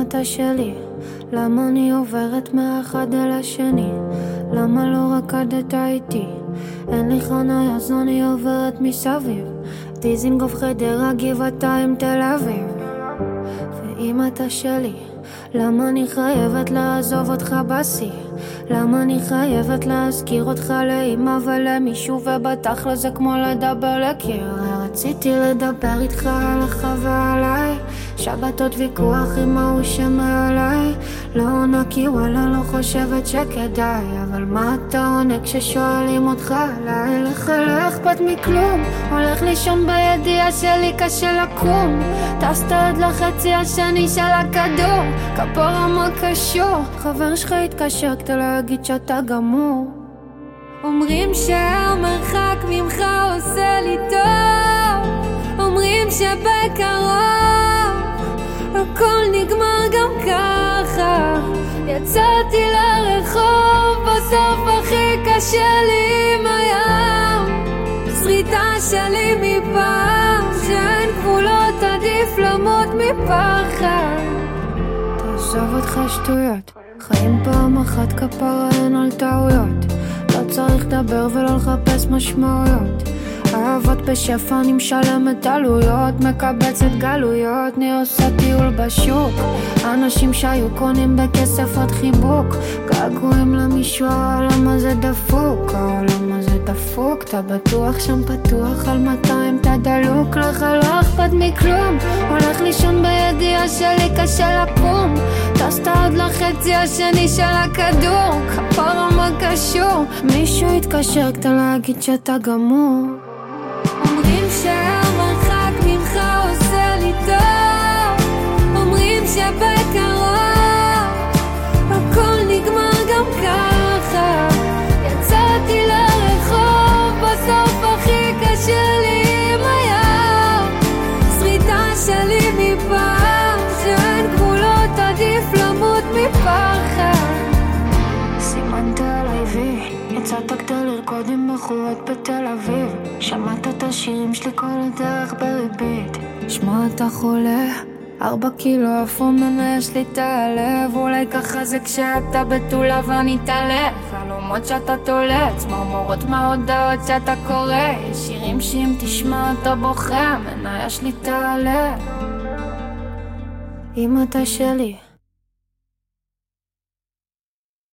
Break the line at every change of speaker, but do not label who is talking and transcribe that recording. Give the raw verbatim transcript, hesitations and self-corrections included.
אתה שלי, למה אני עוברת מהאחד אל השני? למה לא רקדת איתי? אין לי חניה אז אני עוברת מסביב, דיזינגוף, חדרה, גבעתיים, תל אביב. ואם אתה שלי, למה אני חייבת לעזוב אותך בשיא? למה אני חייבת להזכיר אותך לאמא ולמישהו, ובתכל'ס זה כמו לדבר לקיר? רציתי לדבר איתך עליך ועליי, שבתות ויכוח עם ההוא שמעליי, לא עונה כי וואלה לא חושבת שכדאי, אבל מה אתה עונה כששואלים אותך עליי? לך לא אכפת מכלום, הולך לישון בידיעה שלי קשה לקום, טסת עד לחצי השני של הכדור, כפרה מה קשור? חבר שלך התקשר כדי להגיד שאתה גמור. אומרים שהמרחק ממך עושה לי טוב, אומרים שבקרוב הכל נגמר גם ככה, יצאתי לרחוב, בסוף הכי קשה לי עם הים, שריטה שלי מפעם, שאין גבולות עדיף למות מפחד. תעזוב אותך שטויות, חיים פעם אחת, כפרה אין על טעויות, לא צריך לדבר ולא לחפש משמעויות, אהבות בשפע אני משלמת עלויות, מקבצת גלויות, אני עושה טיול בשוק, אנשים שהיו קונים בכסף עוד חיבוק, געגועים למישהו, העולם הזה דפוק, העולם הזה דפוק, אתה בטוח שם פתוח על מאתיים אתה דלוק, לך לא אכפת מכלום, הולך לישון בידיעה שלי קשה לקום, טסת עד לחצי השני של הכדור, כפרה מה קשור? מישהו התקשר כדי להגיד שאתה גמור. אומרים שהמרחק ממך עושה לי טוב, אומרים שבקרוב הכל נגמר גם ככה, יצאתי לרחוב, בסוף הכי קשה לי עם הים, שריטה שלי מפעם, שאין גבולות עדיף למות מפחד. סימנת עליי וי, יצאת כדי לרקוד עם בחורות בתל אביב, שמעת את השירים שלי כל הדרך בריבית, שמע אתה חולה, ארבע קילו אפומנה יש לי את הלב, אולי ככה זה כשאתה בתולה ואני תלך, חלומות שאתה תולץ, מרמורות מההודעות שאתה קורא, שירים שאם תשמע אתה בוכה, מנה יש לי את הלב. אם אתה שלי